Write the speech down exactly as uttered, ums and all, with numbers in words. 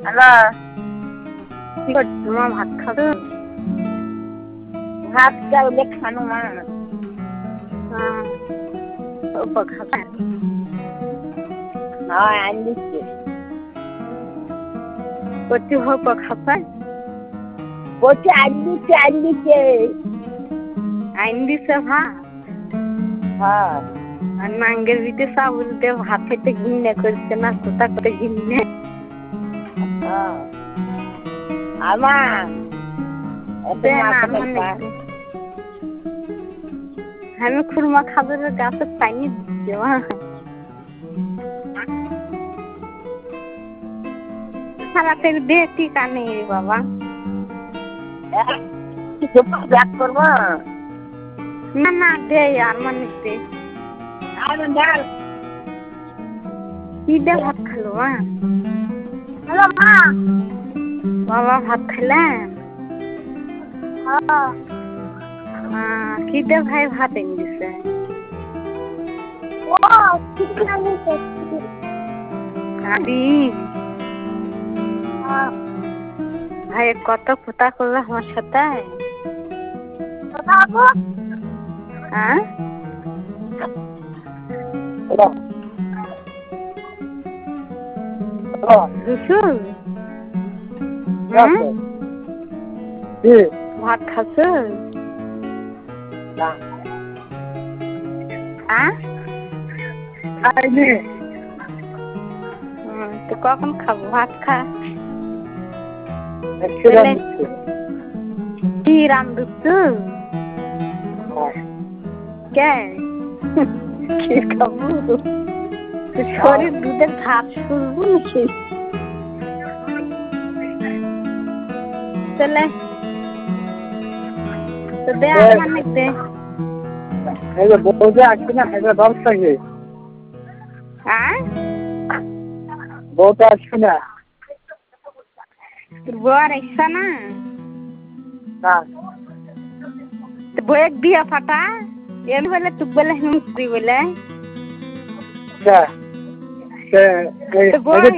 Hello কি করছো মা? ভাত খাবে? ভাত চাউলে খানো মা। হ্যাঁ অল্প খাবে? হ্যাঁ আনি দিচ্ছে। কচি অল্প খাবে? বলছি আনি দিচ্ছে আনি দিচ্ছে। আইন দিছে ভাত? হ্যাঁ আর নাঙ্গের ভিতরে চাউল দিয়ে ভাত খেতে ঘৃণা করছে না? কোথা করে ঘৃণা? হ্যাঁ আমার এত দে না মাথা আমার ব্যথা। নাকি আমি খুরমা খাজুরের গাছে পানি দিচ্ছি মা। তাড়াতাড়ি দে টিকা নেই রে বাবা। ব্যাক করবো না না দে আর মানে দে। আর ডাল কি দিয়ে ভাত খেলো মা? হ্যালো মা। বাবা ভাত খেলেন? হ্যাঁ হ্যাঁ কি দিয়ে ভাই ভাত এনে দিছে? ও ঠিক আছে আদি হ্যাঁ ভাই কত কথা করলো আমার সাথে? বাবু হ্যাঁ দুশো ভাত খাচ্ছ? হ্যাঁ তো কখন খাবো? ভাত খা। কি রান্ধছ? কে কি খাবো? শরীর দুধের ভাত শুরবো নাকি? চলে তো দে মানে দে। বলতে আসছি না হাজার ব্যবস্থা কি হ্যাঁ বলতে আসছি না তোর বউয়ার ইচ্ছা না? না বউয়ের বিয়া ফাটা এমনি বলে তুক বলে হিমুস্ত্রি বলে আচ্ছা